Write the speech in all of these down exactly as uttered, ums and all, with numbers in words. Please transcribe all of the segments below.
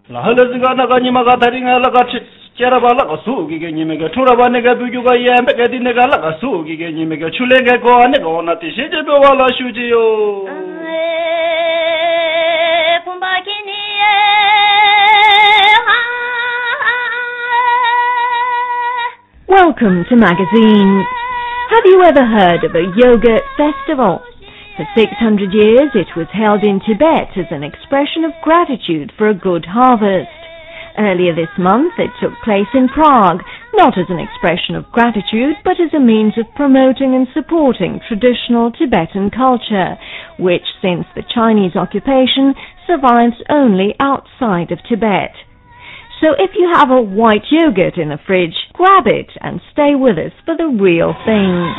La halazga na gani magataringa la gachi Cherabala Sugi Nimega Turabanega Buga Yambega Dinegala Sugi Nimega Chulega go and go on at the Shijabala Shudio. Welcome to Magazine. Have you ever heard of a yogurt festival? For six hundred years it was held in Tibet as an expression of gratitude for a good harvest. Earlier this month it took place in Prague, not as an expression of gratitude, but as a means of promoting and supporting traditional Tibetan culture, which since the Chinese occupation survives only outside of Tibet. So if you have a white yogurt in the fridge, grab it and stay with us for the real thing.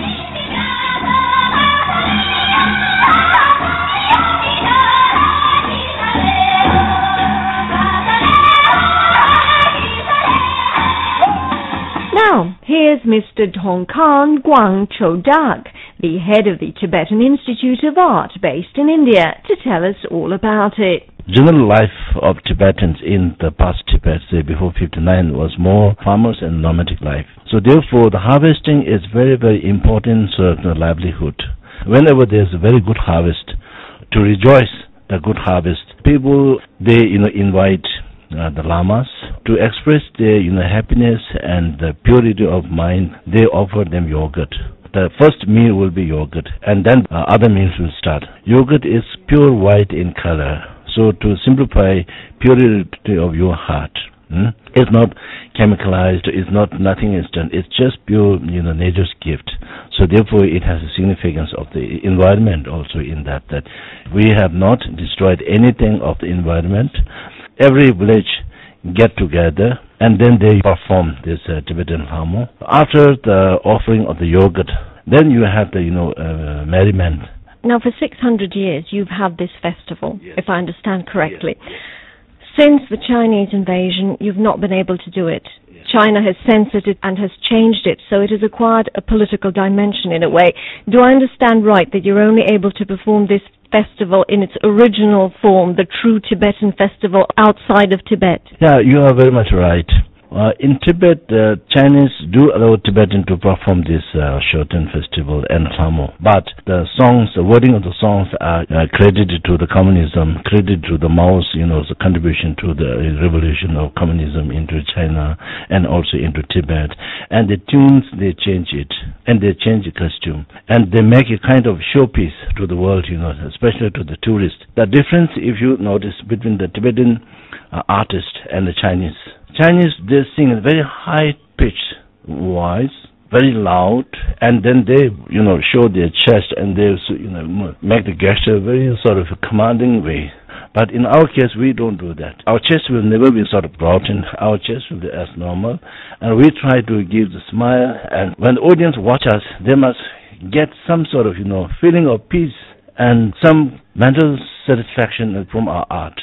Now, here's Mister Tongkan Guangchodak, the head of the Tibetan Institute of Art based in India, to tell us all about it. General life of Tibetans in the past Tibet, say before fifty-nine, was more farmers and nomadic life. So therefore, the harvesting is very, very important sort of livelihood. Whenever there's a very good harvest, to rejoice the good harvest, people, they, you know, invite uh, the lamas to express their, you know, happiness and the purity of mind. They offer them yogurt. The first meal will be yogurt, and then uh, other meals will start. Yogurt is pure white in color. So to simplify purity of your heart, hmm? It's not chemicalized, it's not nothing instant, it's just pure, you know, nature's gift. So therefore it has a significance of the environment also in that, that we have not destroyed anything of the environment. Every village get together and then they perform this uh, Tibetan Hamo. After the offering of the yogurt, then you have the, you know, uh, merriment. Now, for six hundred years, you've had this festival, yes. if I understand correctly. Yes. Since the Chinese invasion, you've not been able to do it. Yes. China has censored it and has changed it, so it has acquired a political dimension in a way. Do I understand right that you're only able to perform this festival in its original form, the true Tibetan festival, outside of Tibet? Yeah, you are very much right. Uh, in Tibet, uh, Chinese do allow Tibetan to perform this uh, Shoten festival and Hamo. But the songs, the wording of the songs are uh, credited to the communism, credited to the Mao's, you know, the contribution to the revolution of communism into China and also into Tibet. And the tunes, they change it, and they change the costume. And they make a kind of showpiece to the world, you know, especially to the tourists. The difference, if you notice, between the Tibetan uh, artist and the Chinese, Chinese, they sing a very high-pitched voice, very loud, and then they, you know, show their chest and they, you know, make the gesture very sort of a commanding way. But in our case, we don't do that. Our chest will never be sort of broadened. Our chest will be as normal, and we try to give the smile. And when the audience watch us, they must get some sort of, you know, feeling of peace and some mental satisfaction from our art.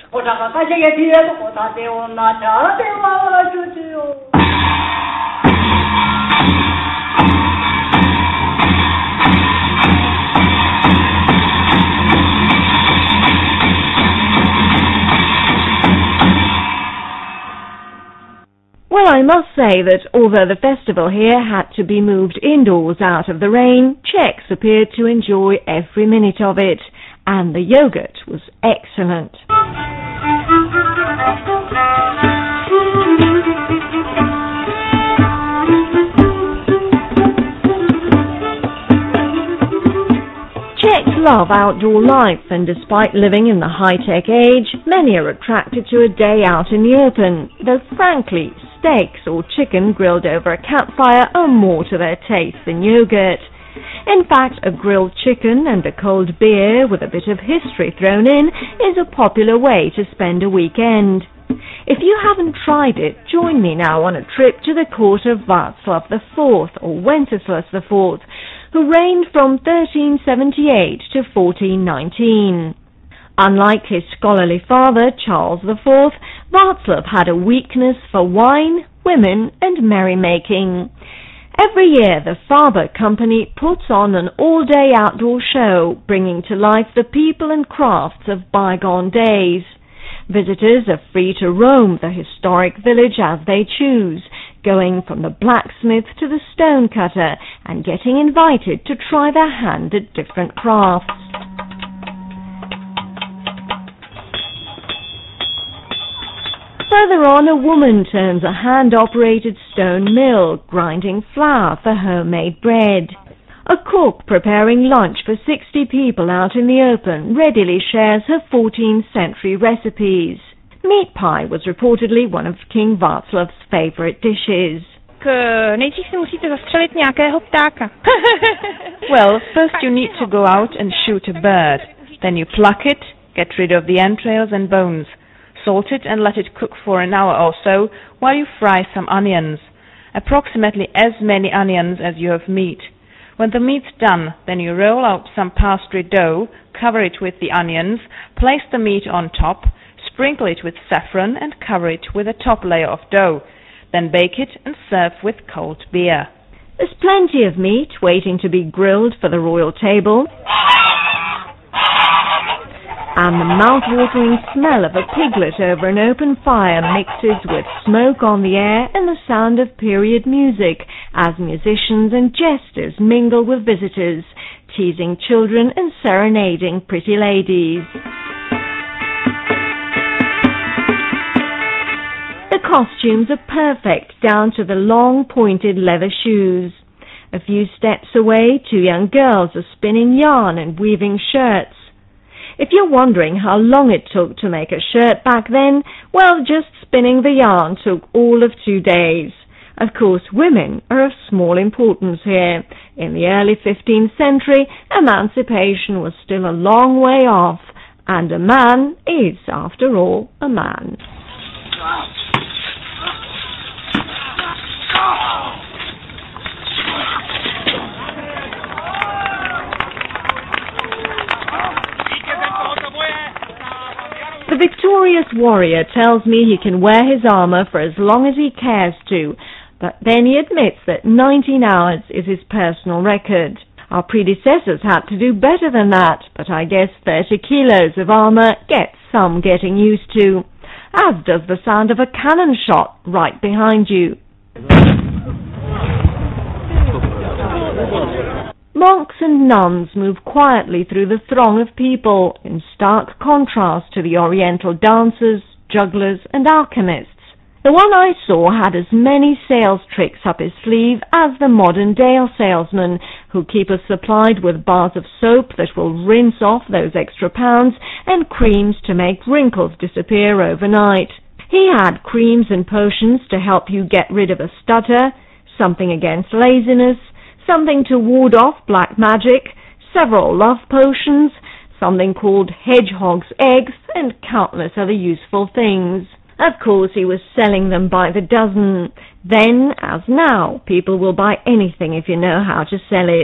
Well, I must say that although the festival here had to be moved indoors out of the rain, Czechs appeared to enjoy every minute of it, and the yogurt was excellent. Czechs love outdoor life, and despite living in the high-tech age, many are attracted to a day out in the open, though frankly, steaks or chicken grilled over a campfire are more to their taste than yogurt. In fact, a grilled chicken and a cold beer with a bit of history thrown in is a popular way to spend a weekend. If you haven't tried it, join me now on a trip to the court of Václav the Fourth, or Wenceslas the Fourth, who reigned from thirteen seventy-eight to fourteen nineteen. Unlike his scholarly father, Charles the Fourth, Václav had a weakness for wine, women, and merrymaking. Every year, the Faber Company puts on an all-day outdoor show, bringing to life the people and crafts of bygone days. Visitors are free to roam the historic village as they choose, going from the blacksmith to the stonecutter and getting invited to try their hand at different crafts. Further on, a woman turns a hand-operated stone mill, grinding flour for homemade bread. A cook preparing lunch for sixty people out in the open readily shares her fourteenth century recipes. Meat pie was reportedly one of King Václav's favorite dishes. K, nejdřív si musíte zastřelit nějakého ptáka. Well, first you need to go out and shoot a bird. Then you pluck it, get rid of the entrails and bones. Salt it and let it cook for an hour or so while you fry some onions. Approximately as many onions as you have meat. When the meat's done, then you roll out some pastry dough, cover it with the onions, place the meat on top, sprinkle it with saffron and cover it with a top layer of dough. Then bake it and serve with cold beer. There's plenty of meat waiting to be grilled for the royal table. And the mouth-watering smell of a piglet over an open fire mixes with smoke on the air and the sound of period music as musicians and jesters mingle with visitors, teasing children and serenading pretty ladies. The costumes are perfect, down to the long pointed leather shoes. A few steps away, two young girls are spinning yarn and weaving shirts. If you're wondering how long it took to make a shirt back then, well, just spinning the yarn took all of two days. Of course, women are of small importance here. In the early fifteenth century, emancipation was still a long way off, and a man is, after all, a man. The victorious warrior tells me he can wear his armour for as long as he cares to, but then he admits that nineteen hours is his personal record. Our predecessors had to do better than that, but I guess thirty kilos of armour gets some getting used to, as does the sound of a cannon shot right behind you. Monks and nuns move quietly through the throng of people, in stark contrast to the oriental dancers, jugglers and alchemists. The one I saw had as many sales tricks up his sleeve as the modern Dale salesmen, who keep us supplied with bars of soap that will rinse off those extra pounds and creams to make wrinkles disappear overnight. He had creams and potions to help you get rid of a stutter, something against laziness, something to ward off black magic, several love potions, something called hedgehog's eggs, and countless other useful things. Of course, he was selling them by the dozen. Then, as now, people will buy anything if you know how to sell it.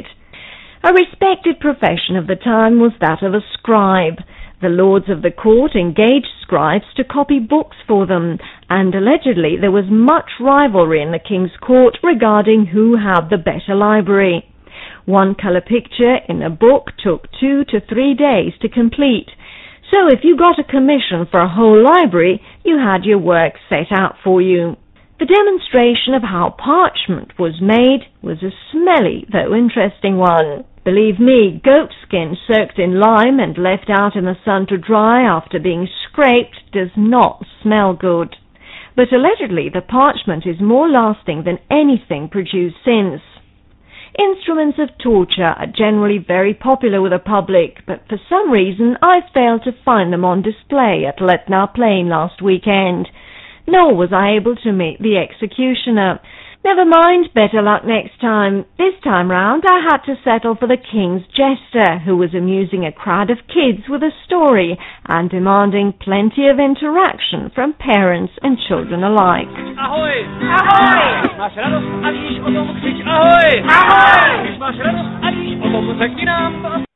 A respected profession of the time was that of a scribe. The lords of the court engaged scribes to copy books for them, and allegedly there was much rivalry in the king's court regarding who had the better library. One colour picture in a book took two to three days to complete, so if you got a commission for a whole library, you had your work set out for you. The demonstration of how parchment was made was a smelly, though interesting one. Believe me, goat skin soaked in lime and left out in the sun to dry after being scraped does not smell good. But allegedly the parchment is more lasting than anything produced since. Instruments of torture are generally very popular with the public, but for some reason I failed to find them on display at Letnar Plain last weekend. Nor was I able to meet the executioner. Never mind, better luck next time. This time round I had to settle for the king's jester, who was amusing a crowd of kids with a story and demanding plenty of interaction from parents and children alike. Ahoy! Ahoy! Maślados, a dziś o tom krzycz ahoy! Ahoy! Maślados, a dziś o tom